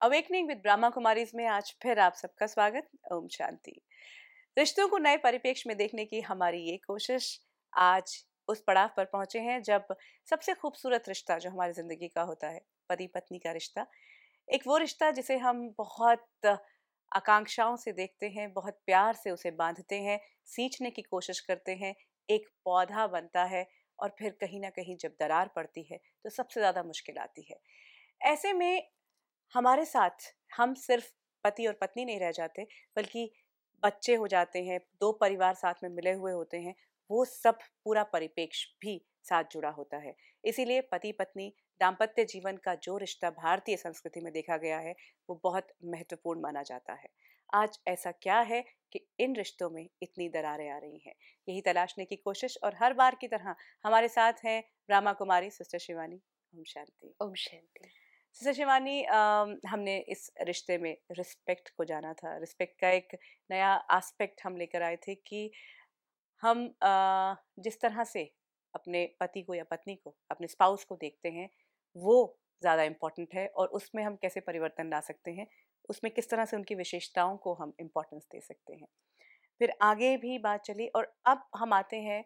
Awakening with Brahma Kumaris में आज फिर आप सबका स्वागत। ओम शांति। रिश्तों को नए परिप्रेक्ष्य में देखने की हमारी ये कोशिश आज उस पड़ाव पर पहुंचे हैं जब सबसे खूबसूरत रिश्ता जो हमारी जिंदगी का होता है, पति पत्नी का रिश्ता, एक वो रिश्ता जिसे हम बहुत आकांक्षाओं से देखते हैं, बहुत प्यार से उसे बांधते हैं, सींचने की कोशिश करते हैं, एक पौधा बनता है और फिर कहीं ना कहीं जब दरार पड़ती है तो सबसे ज्यादा मुश्किल आती है। ऐसे में हमारे साथ हम सिर्फ पति और पत्नी नहीं रह जाते, बल्कि बच्चे हो जाते हैं, दो परिवार साथ में मिले हुए होते हैं, वो सब पूरा परिप्रेक्ष्य भी साथ जुड़ा होता है। इसीलिए पति पत्नी दाम्पत्य जीवन का जो रिश्ता भारतीय संस्कृति में देखा गया है वो बहुत महत्वपूर्ण माना जाता है। आज ऐसा क्या है कि इन रिश्तों में इतनी दरारें आ रही हैं, यही तलाशने की कोशिश। और हर बार की तरह हमारे साथ हैं ब्रह्मा कुमारी सिस्टर शिवानी। ओम शांति। ओम शांति। सिस्टर शिवानी, हमने इस रिश्ते में रिस्पेक्ट को जाना था। रिस्पेक्ट का एक नया एस्पेक्ट हम लेकर आए थे कि हम जिस तरह से अपने पति को या पत्नी को, अपने स्पाउस को देखते हैं, वो ज़्यादा इम्पोर्टेंट है और उसमें हम कैसे परिवर्तन ला सकते हैं, उसमें किस तरह से उनकी विशेषताओं को हम इम्पोर्टेंस दे सकते हैं। फिर आगे भी बात चली और अब हम आते हैं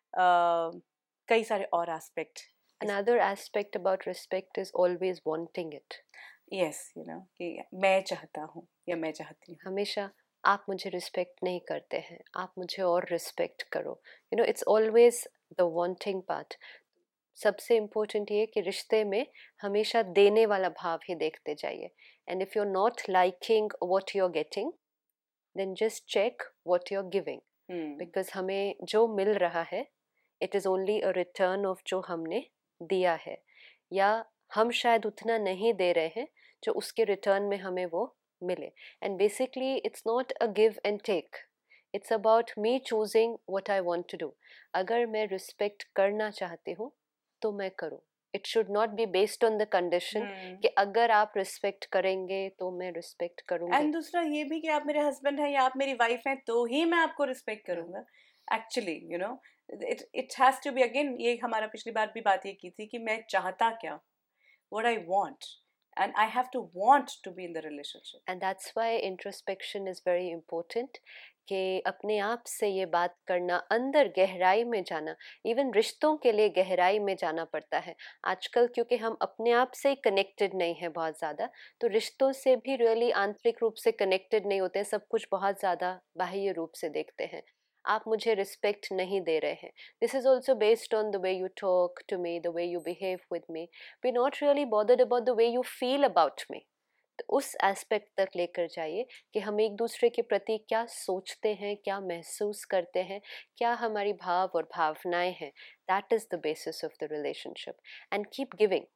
कई सारे और aspect. Another aspect about respect is always wanting it. Yes, कि मैं चाहता हूँ या मैं चाहती हूँ। हमेशा आप मुझे रिस्पेक्ट नहीं करते हैं, आप मुझे और रिस्पेक्ट करो। It's always the wanting part. सबसे इम्पोर्टेंट ये कि रिश्ते में हमेशा देने वाला भाव ही देखते जाइए। And if you are not liking what you are getting, then just check what you are giving. Because हमें जो मिल रहा है, it is only a return of जो हमने दिया है, या हम शायद उतना नहीं दे रहे हैं जो उसके रिटर्न में हमें वो मिले। And basically it's not a give and take, it's about me choosing what I want to do. अगर मैं रिस्पेक्ट करना चाहती हूँ तो मैं करूँ। It should not be based on the condition कि अगर आप रिस्पेक्ट करेंगे तो मैं रिस्पेक्ट करूँगी। एंड दूसरा ये भी कि आप मेरे हस्बैंड हैं या आप मेरी वाइफ हैं तो ही मैं आपको रिस्पेक्ट करूंगा। Actually it it has to be, again ये हमारा पिछली बार भी बात ये की थी कि मैं चाहता क्या, what I want, and I have to want to be in the relationship. And that's why introspection is very important. कि अपने आप से ये बात करना, अंदर गहराई में जाना। इवन रिश्तों के लिए गहराई में जाना पड़ता है आजकल, क्योंकि हम अपने आप से ही कनेक्टेड नहीं है बहुत ज़्यादा, तो रिश्तों से भी रियली आंतरिक रूप से कनेक्टेड नहीं होते हैं, सब कुछ बहुत ज़्यादा बाह्य रूप से देखते हैं। आप मुझे रिस्पेक्ट नहीं दे रहे हैं, this is also based on the way you talk to me, the way you behave with me. We not really bothered about the way you feel about me. तो उस एस्पेक्ट तक लेकर जाइए कि हम एक दूसरे के प्रति क्या सोचते हैं, क्या महसूस करते हैं, क्या हमारी भाव और भावनाएं हैं। That is the basis of the relationship. And keep giving.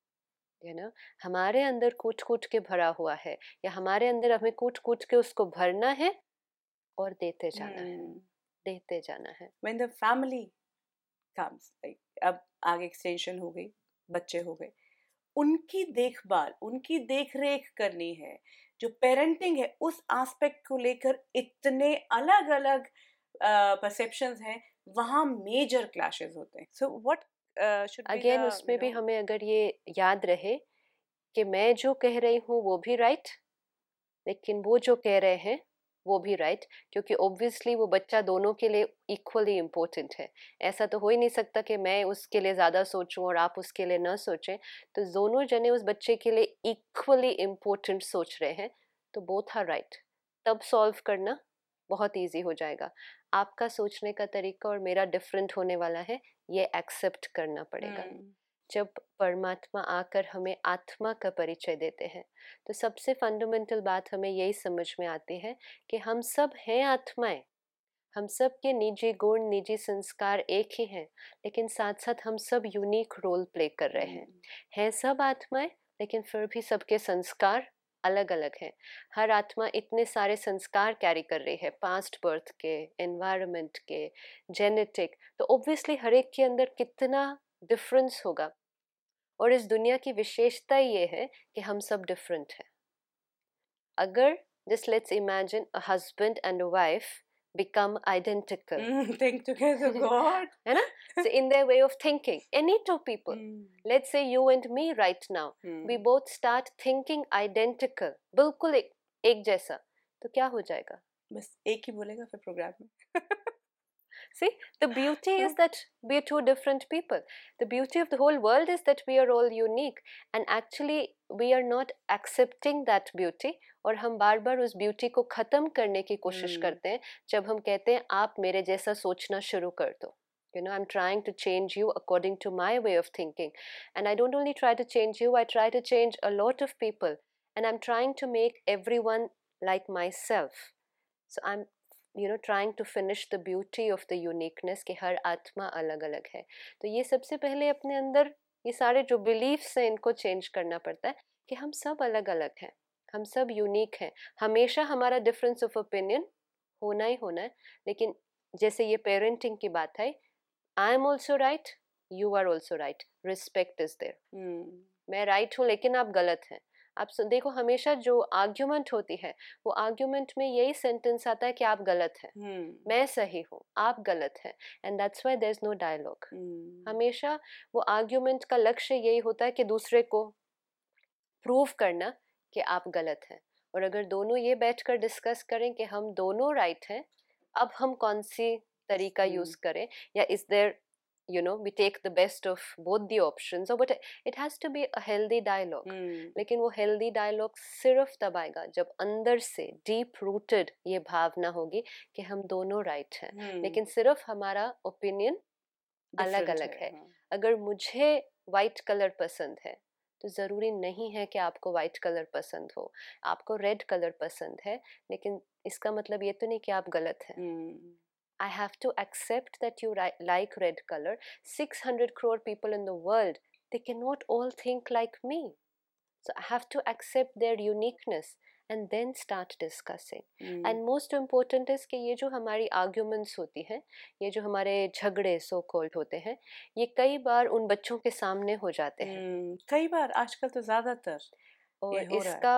हमारे अंदर कूट कूट के भरा हुआ है, या हमारे अंदर हमें कूट कूट के उसको भरना है और देते जाना है, देते जाना है। When the family comes, like अब आगे एक्सटेंशन हो गई, बच्चे हो गए, उनकी देखभाल, उनकी देखरेख करनी है। जो पेरेंटिंग है उस एस्पेक्ट को लेकर इतने अलग अलग परसेप्शंस हैं, वहाँ मेजर क्लैशेस होते हैं। So what should be again उसमें भी हमें अगर ये याद रहे कि मैं जो कह रही हूँ वो भी राइट, लेकिन वो जो कह रहे हैं वो भी राइट, क्योंकि ऑब्वियसली वो बच्चा दोनों के लिए इक्वली इम्पोर्टेंट है। ऐसा तो हो ही नहीं सकता कि मैं उसके लिए ज़्यादा सोचूं और आप उसके लिए न सोचें। तो दोनों जने उस बच्चे के लिए इक्वली इम्पोर्टेंट सोच रहे हैं, तो बोथ आर राइट। तब सॉल्व करना बहुत ईजी हो जाएगा। आपका सोचने का तरीका और मेरा डिफरेंट होने वाला है, ये एक्सेप्ट करना पड़ेगा। जब परमात्मा आकर हमें आत्मा का परिचय देते हैं, तो सबसे फंडामेंटल बात हमें यही समझ में आती है कि हम सब हैं आत्माएं। हम सब के निजी गुण, निजी संस्कार एक ही हैं, लेकिन साथ साथ हम सब यूनिक रोल प्ले कर रहे हैं सब आत्माएं, लेकिन फिर भी सबके संस्कार अलग अलग हैं। हर आत्मा इतने सारे संस्कार कैरी कर रही है, पास्ट बर्थ के, एनवायरनमेंट के, जेनेटिक। तो ऑब्वियसली हर एक के अंदर कितना डिफरेंस होगा। और इस दुनिया की विशेषता ये है कि हम सब डिफरेंट हैं। अगर just let's imagine a husband and a wife, become identical. Think together, God. है ना? So in their way of thinking, any two people, let's say you and me right now, we both start thinking identical, बिल्कुल एक जैसा, तो क्या हो जाएगा? बस एक ही बोलेगा फिर प्रोग्राम में. See, the beauty is that we are two different people. The beauty of the whole world is that we are all unique, and actually we are not accepting that beauty. और हम बार बार उस beauty को खत्म करने की कोशिश करते हैं जब हम कहते हैं आप मेरे जैसा सोचना शुरू कर दो. You know, I'm trying to change you according to my way of thinking, and I don't only try to change you, I try to change a lot of people, and I'm trying to make everyone like myself. So I'm trying to finish the beauty of the uniqueness कि हर आत्मा अलग अलग है. तो ये सबसे पहले अपने अंदर ये सारे जो बिलीफ्स हैं इनको चेंज करना पड़ता है कि हम सब अलग अलग हैं, हम सब यूनिक हैं. हमेशा हमारा डिफरेंस ऑफ ओपिनियन होना ही होना है, लेकिन जैसे ये पेरेंटिंग की बात है, I am also right, you are also right, respect is there. मैं राइट हूँ लेकिन आप गलत हैं. आप देखो हमेशा जो आर्ग्यूमेंट होती है वो आर्ग्यूमेंट में यही सेंटेंस आता है कि आप गलत हैं, मैं सही हूँ, आप गलत हैं, and that's why there is no dialogue. हमेशा वो आर्ग्यूमेंट का लक्ष्य यही होता है कि दूसरे को प्रूव करना कि आप गलत हैं. और अगर दोनों ये बैठकर डिस्कस करें कि हम दोनों राइट हैं, अब हम कौन सी तरीका यूज करें, या is there we take the best of both the options, or but it has to be a healthy dialogue. लेकिन वो healthy dialogue सिर्फ तब आएगा जब अंदर से deep rooted ये भावना होगी कि हम दोनों right हैं, लेकिन सिर्फ हमारा opinion अलग अलग है. अगर मुझे white color पसंद है तो ज़रूरी नहीं है कि आपको white color पसंद हो. आपको red color पसंद है, लेकिन इसका मतलब ये तो नहीं कि आप गलत हैं. I have to accept that you like red color. 600 crore people in the world, they cannot all think like me. So I have to accept their uniqueness and then start discussing. And most important is कि ये जो हमारी arguments होती हैं, ये जो हमारे झगड़े so called होते हैं, ये कई बार उन बच्चों के सामने हो जाते हैं. कई बार आजकल तो ज़्यादातर और इसका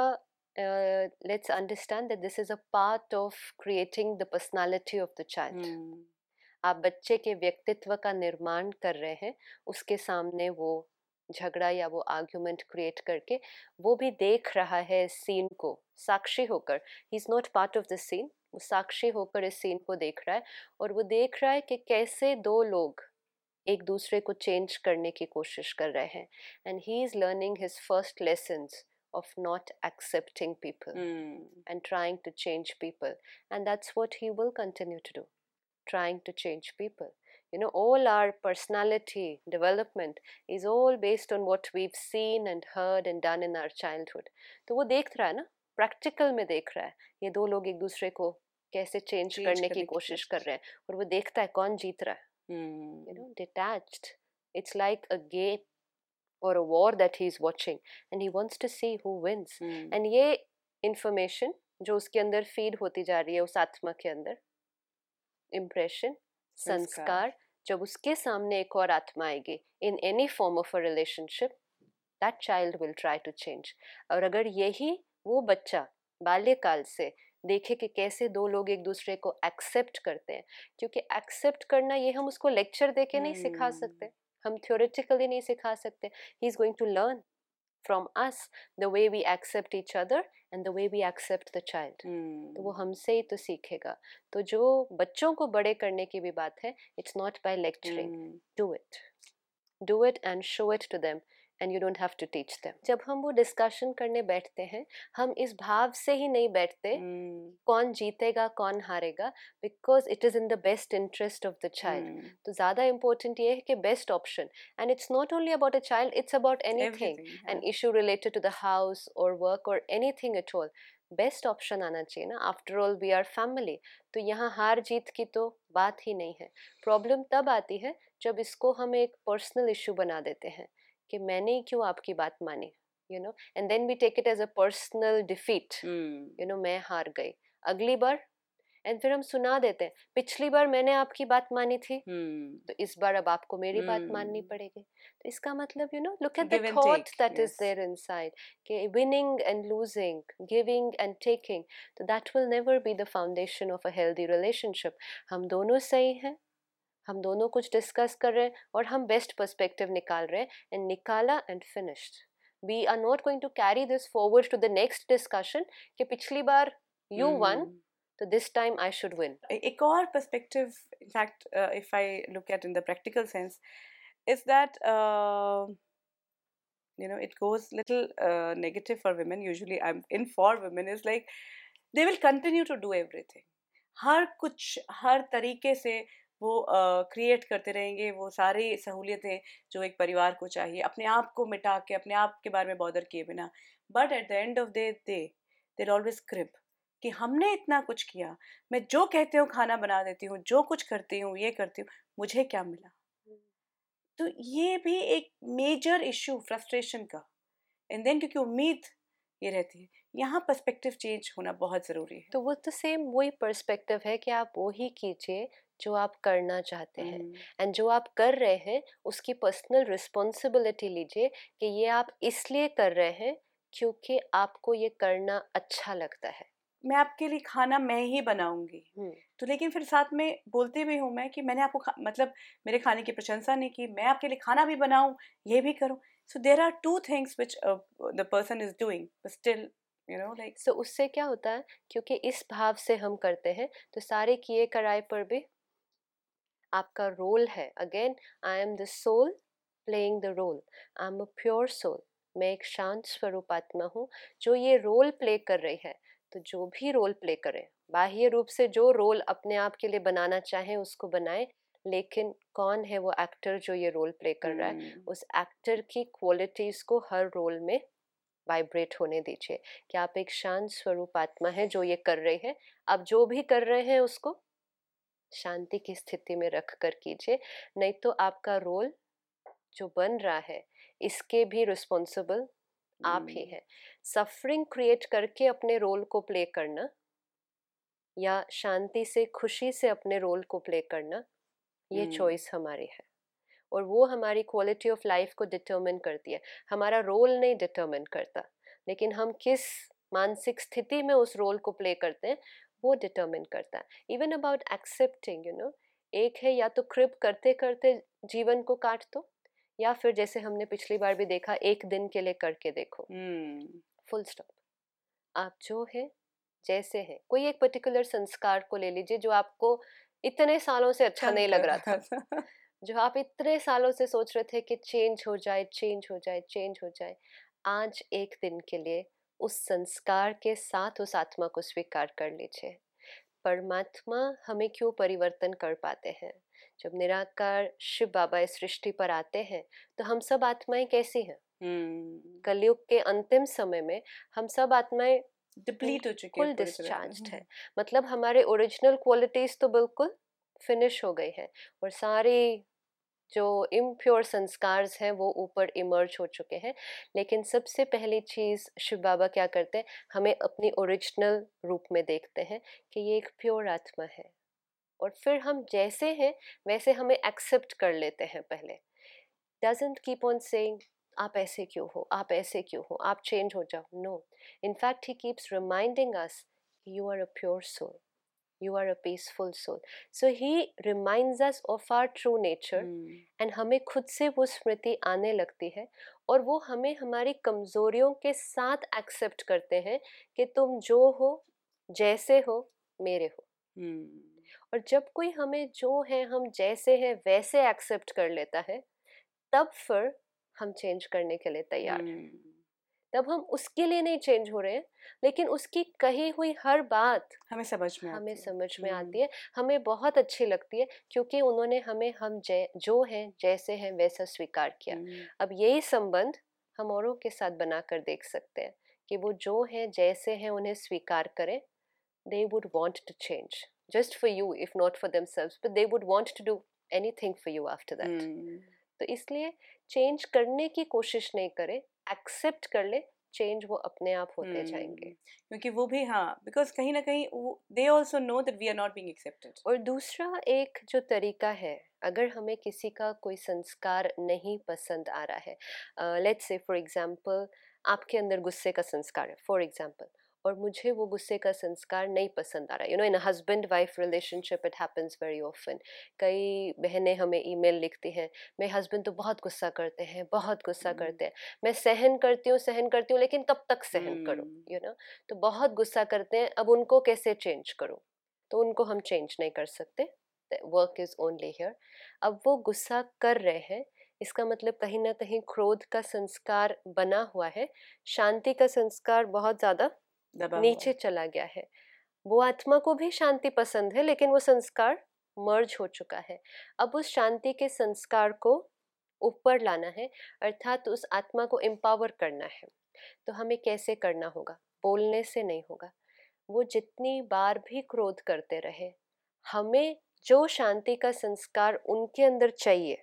let's understand that this is a part of creating the personality of the child. आप बच्चे के व्यक्तित्व का निर्माण कर रहे हैं, उसके सामने वो झगड़ा या वो आर्ग्यूमेंट क्रिएट करके वो भी देख रहा है सीन को साक्षी होकर. He is not part of the scene, वो साक्षी होकर इस सीन को देख रहा है, और वो देख रहा है कि कैसे दो लोग एक दूसरे को चेंज करने की कोशिश कर रहे हैं. And he is learning his first lessons of not accepting people and trying to change people, and that's what he will continue to do, trying to change people. All our personality development is all based on what we've seen and heard and done in our childhood. तो वो देख रहा है ना, practical में देख रहा है ये दो लोग एक दूसरे को कैसे चेंज करने की कोशिश कर रहे हैं, और वो देखता है कौन जीत रहा है. Detached, it's like a game or a war that he's watching, and he wants to see who wins. And ये information जो उसके अंदर feed होती जा रही है उस आत्मा के अंदर, impression, संस्कार, जब उसके सामने एक और आत्मा आएगी in any form of a relationship, that child will try to change. और अगर यही वो बच्चा बाल्यकाल से देखे कि कैसे दो लोग एक दूसरे को एक्सेप्ट करते हैं, क्योंकि एक्सेप्ट करना ये हम उसको लेक्चर दे के नहीं सिखा सकते, हम थ्योरेटिकली नहीं सिखा सकते. He is going to learn from us the way we accept each other and the way we accept the child. तो वो हमसे ही तो सीखेगा. तो जो बच्चों को बड़े करने की भी बात है, it's not by lecturing, do it and show it to them, and you don't have to teach them. जब हम वो डिस्कशन करने बैठते हैं, हम इस भाव से ही नहीं बैठते कौन जीतेगा कौन हारेगा, because it is in the best interest of the child. तो ज़्यादा important ये है कि best option, and it's not only about a child, it's about anything, an issue related to the house or work or anything at all. Best option आना चाहिए ना. After all we are family. तो यहाँ हार जीत की तो बात ही नहीं है. प्रॉब्लम तब आती है जब इसको हम एक पर्सनल इशू बना देते हैं कि मैंने क्यों आपकी बात मानी, and then we take it as a personal defeat. मैं हार गई, अगली बार एंड फिर हम सुना देते हैं, पिछली बार मैंने आपकी बात मानी थी, तो इस बार अब आपको मेरी बात माननी पड़ेगी। तो इसका मतलब look at the Give and thought take, that is yes. There inside, कि winning and losing, giving and taking, तो that will never be the foundation of a healthy relationship. हम दोनों सही हैं, हम दोनों कुछ डिस्कस कर रहे हैं और हम बेस्ट पर्सपेक्टिव निकाल रहे हैं, एंड निकाला and finished. We are not going to carry this forward to the next discussion कि पिछली बार यू वन, तो this time I should win. एक और perspective, in fact if I look at in the practical sense, is that it goes little negative for women. Usually I'm in for women, is like they will continue to do everything. हर कुछ हर तरीके से वो create करते रहेंगे, वो सारी सहूलियतें जो एक परिवार को चाहिए, अपने आप को मिटा के, अपने आप के बारे में बॉदर किए बिना। But at the end of the day they always creep कि हमने इतना कुछ किया, मैं जो कहती हूँ खाना बना देती हूँ, जो कुछ करती हूँ ये करती हूँ, मुझे क्या मिला? तो ये भी एक मेजर इशू फ्रस्ट्रेशन का। एंड देन क्योंकि उम्मीद ये रहती है, यहाँ पर्सपेक्टिव चेंज होना बहुत ज़रूरी है। तो वो तो सेम वही पर्सपेक्टिव है कि आप वो ही कीजिए जो आप करना चाहते हैं, एंड जो आप कर रहे हैं उसकी पर्सनल रिस्पॉन्सिबिलिटी लीजिए कि ये आप इसलिए कर रहे हैं क्योंकि आपको ये करना अच्छा लगता है। मैं आपके लिए खाना मैं ही बनाऊंगी, तो लेकिन फिर साथ में बोलती भी हूँ मैं कि मैंने आपको मतलब मेरे खाने की प्रशंसा नहीं की, मैं आपके लिए खाना भी बनाऊं, ये भी करूं। So there are two things which the person is doing, but still like. So उससे क्या होता है, क्योंकि इस भाव से हम करते हैं तो सारे किए कराए पर भी आपका रोल है। Again, I am the soul playing the role, I am a pure soul, मैं एक शांत स्वरूप आत्मा हूँ जो ये रोल प्ले कर रही है। तो जो भी रोल प्ले करे, बाह्य रूप से जो रोल अपने आप के लिए बनाना चाहे उसको बनाए, लेकिन कौन है वो एक्टर जो ये रोल प्ले कर रहा है, उस एक्टर की क्वालिटीज को हर रोल में वाइब्रेट होने दीजिए कि आप एक शांत स्वरूप आत्मा है जो ये कर रहे हैं। आप जो भी कर रहे हैं उसको शांति की स्थिति में रख कर कीजिए, नहीं तो आपका रोल जो बन रहा है इसके भी रिस्पॉन्सिबल आप ही हैं। सफरिंग क्रिएट करके अपने रोल को प्ले करना या शांति से खुशी से अपने रोल को प्ले करना, ये चॉइस हमारी है, और वो हमारी क्वालिटी ऑफ लाइफ को डिटरमिन करती है। हमारा रोल नहीं डिटरमिन करता, लेकिन हम किस मानसिक स्थिति में उस रोल को प्ले करते हैं वो डिटरमिन करता है। इवन अबाउट एक्सेप्टिंग, एक है या तो क्रिप करते करते जीवन को काट दो, या फिर जैसे हमने पिछली बार भी देखा, एक दिन के लिए करके देखो, फुल स्टॉप। आप जो है जैसे है, कोई एक पर्टिकुलर संस्कार को ले लीजिए जो आपको इतने सालों से अच्छा नहीं लग रहा था, जो आप इतने सालों से सोच रहे थे कि चेंज हो जाए, चेंज हो जाए, चेंज हो जाए। आज एक दिन के लिए उस संस्कार के साथ उस आत्मा को स्वीकार कर लीजिए। परमात्मा हमें क्यों परिवर्तन कर पाते हैं? जब निराकार शिव बाबा इस सृष्टि पर आते हैं तो हम सब आत्माएं कैसी हैं? कलयुग के अंतिम समय में हम सब आत्माएं डिप्लीट हो चुके बिल्कुल हैं, डिस्चार्ज्ड है। मतलब हमारे ओरिजिनल क्वालिटीज तो बिल्कुल फिनिश हो गई है, और सारी जो इम्प्योर संस्कार हैं वो ऊपर इमर्ज हो चुके हैं। लेकिन सबसे पहली चीज शिव बाबा क्या करते हैं, हमें अपनी ओरिजिनल रूप में देखते हैं कि ये एक प्योर आत्मा है, और फिर हम जैसे हैं वैसे हमें एक्सेप्ट कर लेते हैं। पहले डजंट कीप ऑन सेइंग आप ऐसे क्यों हो, आप ऐसे क्यों हो, आप चेंज हो जाओ। No, in fact he keeps reminding us you are a pure soul, you are a peaceful soul. So he reminds us of our true nature, and हमें खुद से वो स्मृति आने लगती है, और वो हमें हमारी कमजोरियों के साथ एक्सेप्ट करते हैं कि तुम जो हो, जैसे हो, मेरे हो। और जब कोई हमें जो है, हम जैसे हैं वैसे एक्सेप्ट कर लेता है, तब फिर हम चेंज करने के लिए तैयार हैं। तब हम उसके लिए नहीं चेंज हो रहे हैं, लेकिन उसकी कही हुई हर बात हमें समझ में आती है, हमें बहुत अच्छी लगती है, क्योंकि उन्होंने हमें हम जो हैं जैसे हैं वैसा स्वीकार किया। अब यही संबंध हम औरों के साथ बनाकर देख सकते हैं कि वो जो हैं जैसे हैं उन्हें स्वीकार करें। they would want to change just for you, if not for themselves, but they would want to do anything for you after that. तो इसलिए चेंज करने की कोशिश नहीं करें, एक्सेप्ट कर ले, चेंज वो अपने आप होते जाएंगे। क्योंकि वो भी, हाँ, बिकॉज कहीं ना कहीं they also know that we are not being accepted. और दूसरा एक जो तरीका है, अगर हमें किसी का कोई संस्कार नहीं पसंद आ रहा है, लेट्स से फॉर एग्जांपल आपके अंदर गुस्से का संस्कार है फॉर एग्जांपल, और मुझे वो गुस्से का संस्कार नहीं पसंद आ रहा, you know, in husband wife relationship it happens very often. कई बहनें हमें ईमेल लिखती हैं, मेरे हस्बैंड तो बहुत गुस्सा करते हैं, बहुत गुस्सा करते हैं, मैं सहन करती हूँ लेकिन कब तक सहन करूँ, यू नो, तो बहुत गुस्सा करते हैं, अब उनको कैसे चेंज करूँ? तो उनको हम चेंज नहीं कर सकते, वर्क इज ओनली हियर। अब वो गुस्सा कर रहे हैं, इसका मतलब कहीं ना कहीं क्रोध का संस्कार बना हुआ है, शांति का संस्कार बहुत ज्यादा दबा हुआ नीचे है। चला गया है। वो आत्मा को भी शांति पसंद है लेकिन वो संस्कार मर्ज हो चुका है। अब उस शांति के संस्कार को ऊपर लाना है, अर्थात उस आत्मा को एम्पावर करना है। तो हमें कैसे करना होगा? बोलने से नहीं होगा। वो जितनी बार भी क्रोध करते रहे, हमें जो शांति का संस्कार उनके अंदर चाहिए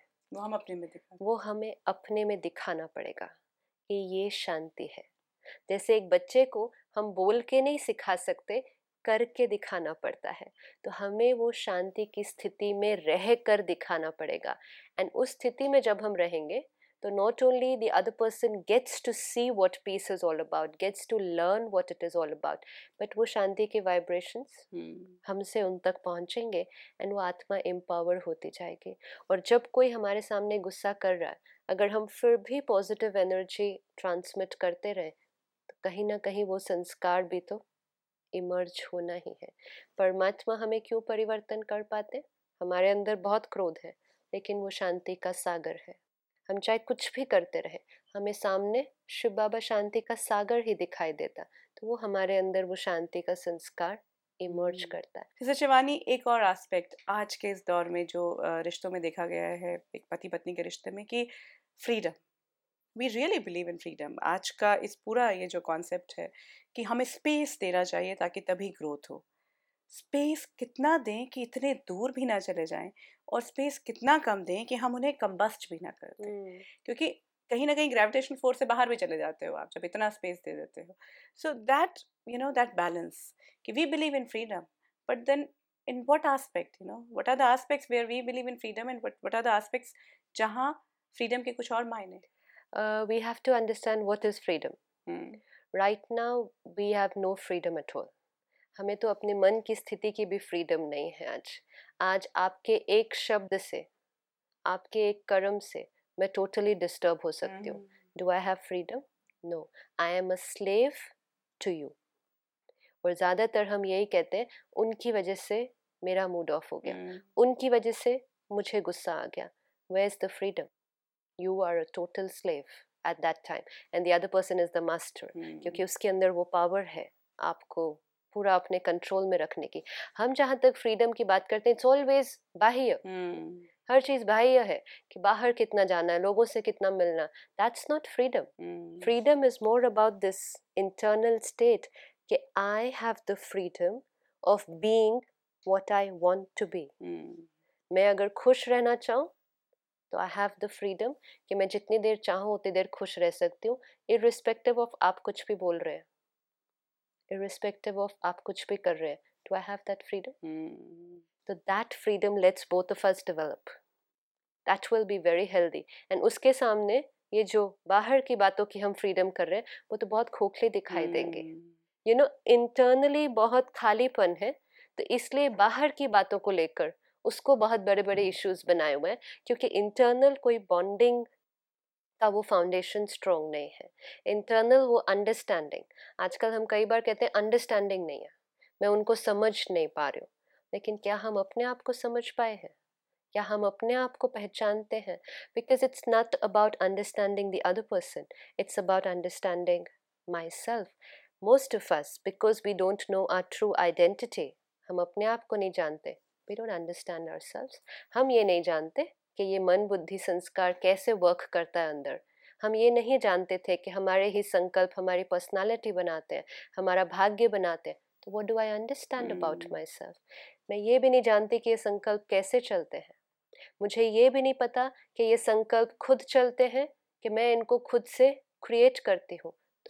वो हमें अपने में दिखाना पड़ेगा कि ये शांति है। जैसे एक बच्चे को हम बोल के नहीं सिखा सकते, करके दिखाना पड़ता है। तो हमें वो शांति की स्थिति में रह कर दिखाना पड़ेगा। एंड उस स्थिति में जब हम रहेंगे तो not only the other person gets to see what peace is all about, gets to learn what it is all about, but वो शांति के vibrations हमसे उन तक पहुंचेंगे एंड वो आत्मा एम्पावर होती जाएगी। और जब कोई हमारे सामने गुस्सा कर रहा है, अगर हम फिर भी पॉजिटिव एनर्जी ट्रांसमिट करते रहे, तो कहीं ना कहीं वो संस्कार भी तो इमर्ज होना ही है। परमात्मा हमें क्यों परिवर्तन कर पाते? हमारे अंदर बहुत क्रोध है लेकिन वो शांति का सागर है। हम चाहे कुछ भी करते रहे, हमें सामने शिव बाबा शांति का सागर ही दिखाई देता, तो वो हमारे अंदर वो शांति का संस्कार इमर्ज करता है। जैसे शिवानी, एक और एस्पेक्ट आज के इस दौर में जो रिश्तों में देखा गया है, एक पति पत्नी के रिश्ते में, कि freedom, we really believe in freedom. आज का इस पूरा ये जो कॉन्सेप्ट है कि हमें स्पेस देना चाहिए ताकि तभी ग्रोथ हो। स्पेस कितना दें कि इतने दूर भी ना चले जाएं, और स्पेस कितना कम दें कि हम उन्हें कंबस्ट भी ना कर दें, क्योंकि कहीं ना कहीं ग्रेविटेशन फोर्स से बाहर भी चले जाते हो आप जब इतना स्पेस दे देते हो। So that, you know, that balance, कि we believe in freedom, but then in what aspect, you know, what are the aspects where we believe in freedom, and what are the aspects जहाँ freedom के कुछ और मायने? We have to understand what is freedom. Right now we have no freedom at all. हमें तो अपने मन की स्थिति की भी फ्रीडम नहीं है आज आपके एक शब्द से, आपके एक कर्म से मैं टोटली डिस्टर्ब हो सकती हूँ। Do I have freedom? No, I am a slave to you. और ज़्यादातर हम यही कहते हैं, उनकी वजह से मेरा मूड ऑफ हो गया, उनकी वजह से मुझे गुस्सा आ गया। Where is the freedom? You are a total slave at that time and the other person is the master, क्योंकि उसके अंदर वो पावर है आपको पूरा अपने कंट्रोल में रखने की। हम जहाँ तक फ्रीडम की बात करते हैं, इट्स ऑलवेज बाह्य, हर चीज बाह्य है, कि बाहर कितना जाना है, लोगों से कितना मिलना। That's not freedom. Freedom is more about this internal state कि I have the freedom of being what I want to be. मैं अगर खुश रहना चाहूँ तो आई हैव द फ्रीडम कि मैं जितनी देर चाहूँ उतनी देर खुश रह सकती हूँ, इररिस्पेक्टिव ऑफ आप कुछ भी बोल रहे हैं, irrespective of आप कुछ भी कर रहे हैं। Do I have that freedom? So that freedom lets both of us develop. That will be very healthy. And उसके सामने ये जो बाहर की बातों की हम फ्रीडम कर रहे हैं वो तो बहुत खोखले दिखाई देंगे। You know, internally बहुत खालीपन है, तो इसलिए बाहर की बातों को लेकर उसको बहुत बड़े बड़े इश्यूज बनाए हुए हैं, क्योंकि इंटरनल कोई बॉन्डिंग का वो फाउंडेशन स्ट्रॉन्ग नहीं है। इंटरनल वो अंडरस्टैंडिंग, आजकल हम कई बार कहते हैं अंडरस्टैंडिंग नहीं है, मैं उनको समझ नहीं पा रही हूँ, लेकिन क्या हम अपने आप को समझ पाए हैं? क्या हम अपने आप को पहचानते हैं? Because it's not about understanding the other person, it's about understanding myself. Most of us, because we don't know our true identity, हम अपने आप को नहीं जानते, वी डोंट अंडरस्टैंड आवरसेल्व्स। हम ये नहीं जानते कि ये मन बुद्धि संस्कार कैसे वर्क करता है अंदर। हम ये नहीं जानते थे कि हमारे ही संकल्प हमारी पर्सनालिटी बनाते हैं, हमारा भाग्य बनाते हैं। तो what do I understand about myself? मैं ये भी नहीं जानती कि ये संकल्प कैसे चलते हैं। मुझे ये भी नहीं पता कि ये संकल्प खुद चलते हैं कि मैं इनको खुद से क्रिएट करती हूँ। तो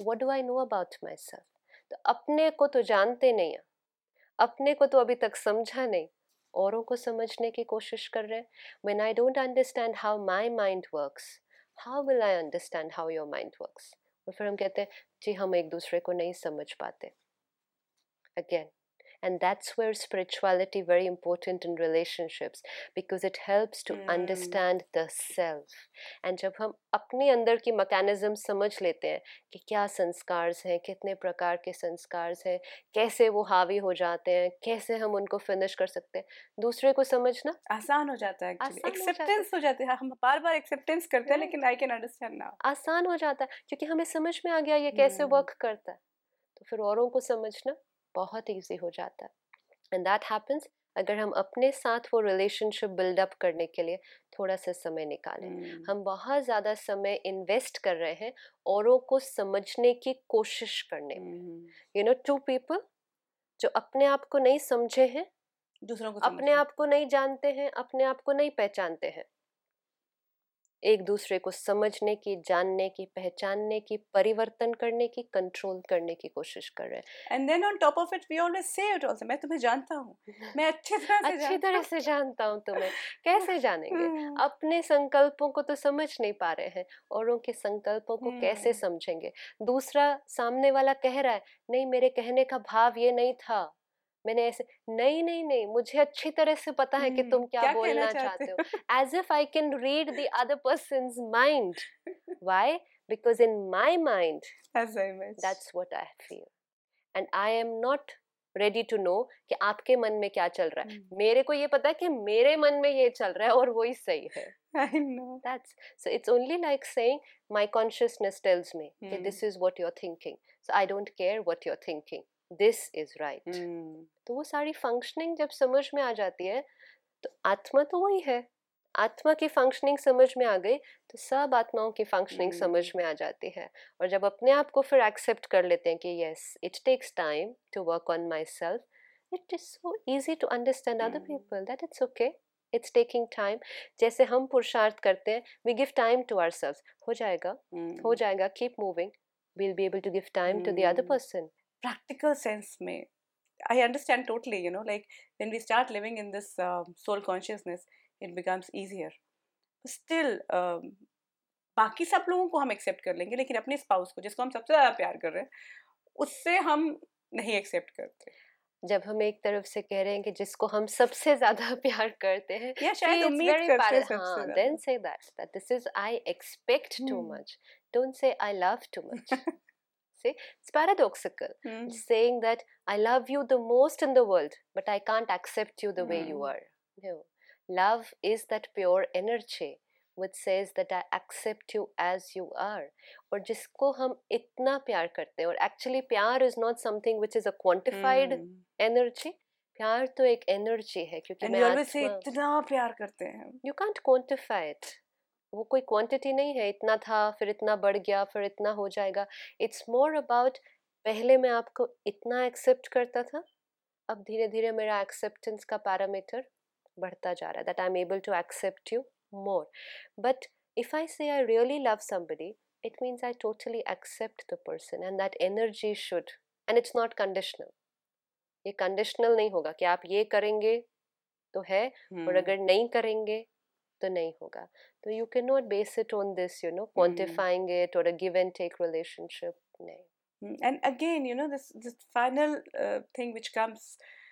what do I know about myself? तो अपने को तो जानते नहीं हैं, अपने को तो अभी तक समझा नहीं, औरों को समझने की कोशिश कर रहे हैं. When I don't understand how my mind works, how will I understand how your mind works? और फिर हम कहते हैं जी हम एक दूसरे को नहीं समझ पाते. Again, and that's where spirituality very important in relationships, because it helps to understand the self. And जब हम अपने अंदर की मैकेनिज्म समझ लेते हैं कि क्या संस्कार हैं, कितने प्रकार के संस्कार हैं, कैसे वो हावी हो जाते हैं, कैसे हम उनको फिनिश कर सकते हैं, दूसरे को समझना आसान हो जाता है एक्चुअली, आसान हो जाता है. एक्सेप्टेंस हो जाती है. हम बार बार एक्सेप्टेंस करते हैं Right. लेकिन आई कैन अंडरस्टैंड नाउ. आसान हो जाता है क्योंकि हमें समझ में आ गया ये कैसे वर्क करता है. तो फिर औरों को समझना बहुत ईजी हो जाता है. एंड दैट हैपन्स अगर हम अपने साथ वो रिलेशनशिप बिल्डअप करने के लिए थोड़ा सा समय निकालें. हम बहुत ज़्यादा समय इन्वेस्ट कर रहे हैं औरों को समझने की कोशिश करने में. यू नो, टू पीपल जो अपने आप को नहीं समझे हैं, दूसरों को अपने आप को नहीं जानते हैं, अपने आप को नहीं पहचानते हैं, एक दूसरे को समझने की, जानने की, पहचानने की, परिवर्तन करने की, कंट्रोल करने की कोशिश कर रहे हैं. And then on top of it we always say it also, मैं तुम्हें जानता हूँ, मैं अच्छी तरह से जानता हूँ तुम्हें. कैसे जानेंगे? अपने संकल्पों को तो समझ नहीं पा रहे हैं, औरों के संकल्पों को कैसे समझेंगे? दूसरा सामने वाला कह रहा है नहीं मेरे कहने का भाव ये नहीं था, मैंने ऐसे नहीं नहीं नहीं मुझे अच्छी तरह से पता है कि तुम क्या बोलना चाहते हो. As if I can read the other person's mind. Why? Because in my mind, that's what I feel. And I am not ready to know कि आपके मन में क्या चल रहा है. मेरे को ये पता है कि मेरे मन में ये चल रहा है और वही सही है. I know. That's so it's only like saying my consciousness tells me that this is what you're thinking. So I don't care what you're thinking. This is right. तो वो सारी फंक्शनिंग जब समझ में आ जाती है तो आत्मा तो वही है. आत्मा की फंक्शनिंग समझ में आ गई तो सब आत्माओं की फंक्शनिंग समझ में आ जाती है. और जब अपने आप को फिर एक्सेप्ट कर लेते हैं कि yes it takes time to work on myself, it is so easy to understand other people that it's okay, it's taking time. जैसे हम पुरुषार्थ करते हैं, we give time to ourselves. हो जाएगा, keep moving, we'll be able to give time to the other person. Practical sense में I understand totally, you know, like when we start living in this soul consciousness, it becomes easier. Still, बाकी सब लोगों को हम accept कर लेंगे लेकिन अपने स्पाउस को जिसको हम सबसे ज़्यादा प्यार कर रहे हैं उससे हम नहीं एक्सेप्ट करते. जब हम एक तरफ से कह रहे हैं कि जिसको हम सबसे ज्यादा प्यार करते हैं, या शायद उम्मीद करते हैं सबसे ज़्यादा. then say that this is I expect too much. Don't say I love too much. See, it's paradoxical. It's saying that I love you the most in the world, but I can't accept you the way you are. No, love is that pure energy which says that I accept you as you are. और जिसको हम इतना प्यार करते हैं, और actually प्यार is not something which is a quantified energy. प्यार तो एक energy है क्योंकि And you always say इतना प्यार करते हैं. You can't quantify it. वो कोई क्वांटिटी नहीं है, इतना था फिर इतना बढ़ गया फिर इतना हो जाएगा. इट्स मोर अबाउट पहले मैं आपको इतना एक्सेप्ट करता था, अब धीरे धीरे मेरा एक्सेप्टेंस का पैरामीटर बढ़ता जा रहा है, that I am able to accept you more. But if I say I really love somebody, it means I totally accept the person and that energy should, and it's not conditional. ये conditional नहीं होगा कि आप ये करेंगे तो है और अगर नहीं करेंगे तो नहीं होगा. तो you cannot base it on this, you know, quantifying it or a give and take relationship. नहीं. And again, you know, this final thing which comes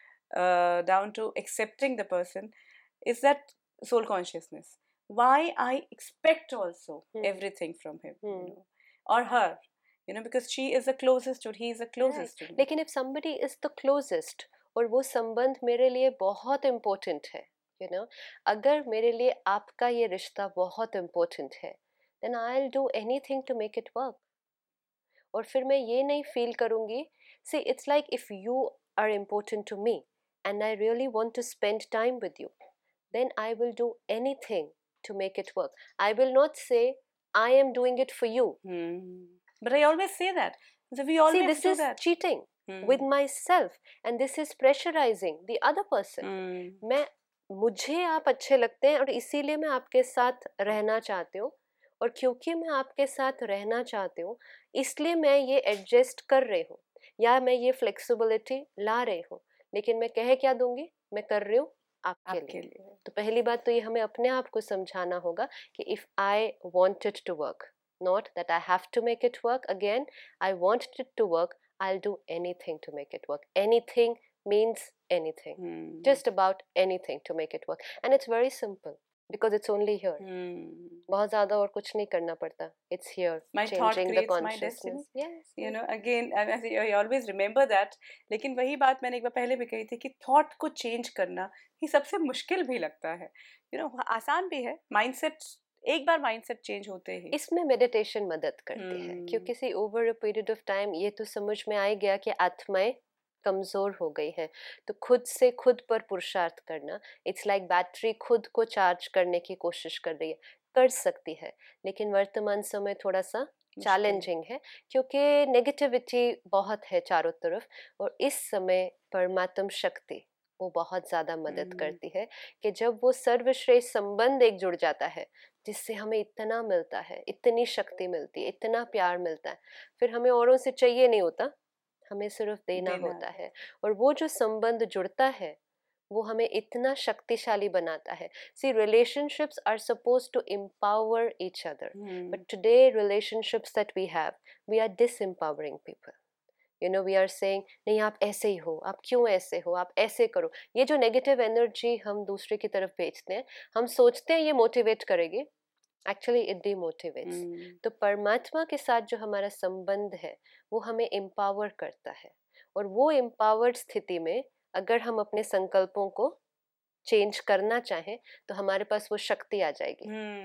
down to accepting the person is that soul consciousness. Why I expect also everything from him, you know, or her, you know, because she is the closest or he is the closest to me. लेकिन if somebody is the closest और वो संबंध मेरे लिए बहुत important है, you know, अगर मेरे लिए आपका ये रिश्ता बहुत important है, then I'll do anything to make it work. और फिर मैं ये नहीं feel करूँगी. See, it's like if you are important to me and I really want to spend time with you, then I will do anything to make it work. I will not say I am doing it for you. But I always say that. So we always see, this is that. Cheating with myself, and this is pressurizing the other person. मुझे आप अच्छे लगते हैं और इसीलिए मैं आपके साथ रहना चाहती हूँ, और क्योंकि मैं आपके साथ रहना चाहती हूँ, इसलिए मैं ये एडजस्ट कर रही हूँ या मैं ये फ्लेक्सिबिलिटी ला रही हूँ, लेकिन मैं कह क्या दूंगी, मैं कर रही हूँ आपके लिए। आपके लिए। तो पहली बात तो ये हमें अपने आप को समझाना होगा कि if I want it to work, not that I have to make it work again, I want it to work, I'll do anything to make it work. Anything means anything. Hmm. Just about anything to make it work. And it's very simple because it's only here. Hmm. बहुत ज़्यादा और कुछ नहीं करना पड़ता. It's here, My thought changing the creates my destiny. consciousness. Yes, You yes. know, again, I always remember that. लेकिन वही बात मैंने एक बार पहले भी कही थी कि थॉट को चेंज करना ही सबसे मुश्किल भी लगता है. You know, आसान भी है. माइंडसेट, एक बार माइंडसेट चेंज होते ही. इसमें मेडिटेशन मदद करती है, क्योंकि see over a period of time ये तो समझ में आ गया कि आत्माएं कमज़ोर हो गई हैं, तो खुद से खुद पर पुरुषार्थ करना, इट्स लाइक बैटरी खुद को चार्ज करने की कोशिश कर रही है, कर सकती है, लेकिन वर्तमान समय थोड़ा सा चैलेंजिंग है क्योंकि नेगेटिविटी बहुत है चारों तरफ, और इस समय परमात्म शक्ति वो बहुत ज़्यादा मदद करती है कि जब वो सर्वश्रेष्ठ संबंध एक जुड़ जाता है जिससे हमें इतना मिलता है, इतनी शक्ति मिलती है, इतना प्यार मिलता है, फिर हमें औरों से चाहिए नहीं होता, हमें सिर्फ देना होता है। और वो जो संबंध जुड़ता है वो हमें इतना शक्तिशाली बनाता है. See relationships are suppose to empower each other, but today relationships that we have, we are disempowering people. You know, we are saying नहीं आप ऐसे ही हो, आप क्यों ऐसे हो, आप ऐसे करो. ये जो नेगेटिव एनर्जी हम दूसरे की तरफ भेजते हैं, हम सोचते हैं ये मोटिवेट करेगी, एक्चुअली इट डिमोटिवेट्स. तो परमात्मा के साथ जो हमारा संबंध है वो हमें एम्पावर करता है, और वो एम्पावर्ड स्थिति में अगर हम अपने संकल्पों को चेंज करना चाहें तो हमारे पास वो शक्ति आ जाएगी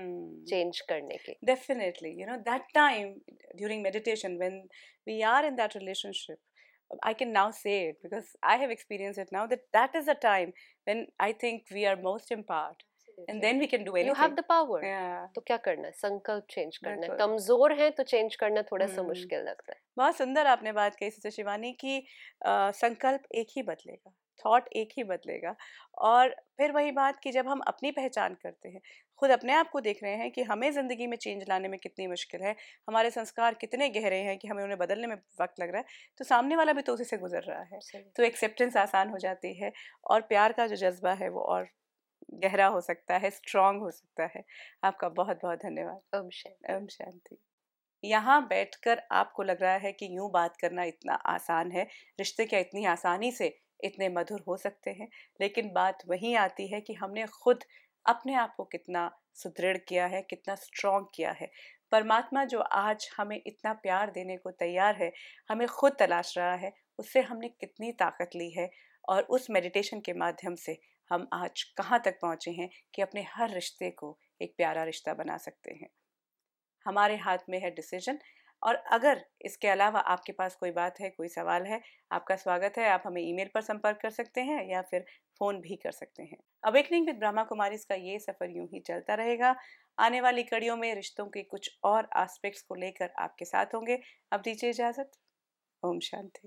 चेंज करने की. Definitely, you know, that time during meditation when we are in that relationship, I can now say it because I have experienced it now, that that is the time when I think we are most empowered, and then we can do anything. You have the power. Yeah. तो क्या करना है, संकल्प change करना है. बिल्कुल. कमजोर है तो चेंज करना थोड़ा सा मुश्किल लगता है. बहुत सुंदर आपने बात कही सिस्टर शिवानी कि संकल्प एक ही बदलेगा, थॉट एक ही बदलेगा, और फिर वही बात कि जब हम अपनी पहचान करते हैं, खुद अपने आप को देख रहे हैं कि हमें ज़िंदगी में चेंज लाने में कितनी मुश्किल है, हमारे संस्कार कितने गहरे हैं कि हमें उन्हें बदलने में वक्त लग रहा है, तो सामने वाला भी तो उसी से गुजर रहा है, तो एक्सेप्टेंस आसान हो जाती है, और प्यार का जो जज्बा है वो और गहरा हो सकता है, स्ट्रांग हो सकता है. आपका बहुत बहुत धन्यवाद. ओम शांति. यहाँ बैठकर आपको लग रहा है कि यूं बात करना इतना आसान है, रिश्ते क्या इतनी आसानी से इतने मधुर हो सकते हैं, लेकिन बात वहीं आती है कि हमने खुद अपने आप को कितना सुदृढ़ किया है, कितना स्ट्रॉन्ग किया है. परमात्मा जो आज हमें इतना प्यार देने को तैयार है, हमें खुद तलाश रहा है, उससे हमने कितनी ताकत ली है, और उस मेडिटेशन के माध्यम से हम आज कहाँ तक पहुँचे हैं कि अपने हर रिश्ते को एक प्यारा रिश्ता बना सकते हैं. हमारे हाथ में है डिसीजन. और अगर इसके अलावा आपके पास कोई बात है, कोई सवाल है, आपका स्वागत है. आप हमें ईमेल पर संपर्क कर सकते हैं या फिर फ़ोन भी कर सकते हैं. अवेकनिंग विद ब्रह्मा कुमारीज का ये सफ़र यूं ही चलता रहेगा. आने वाली कड़ियों में रिश्तों के कुछ और एस्पेक्ट्स को लेकर आपके साथ होंगे. अब दीजिए इजाज़त. ओम शांति.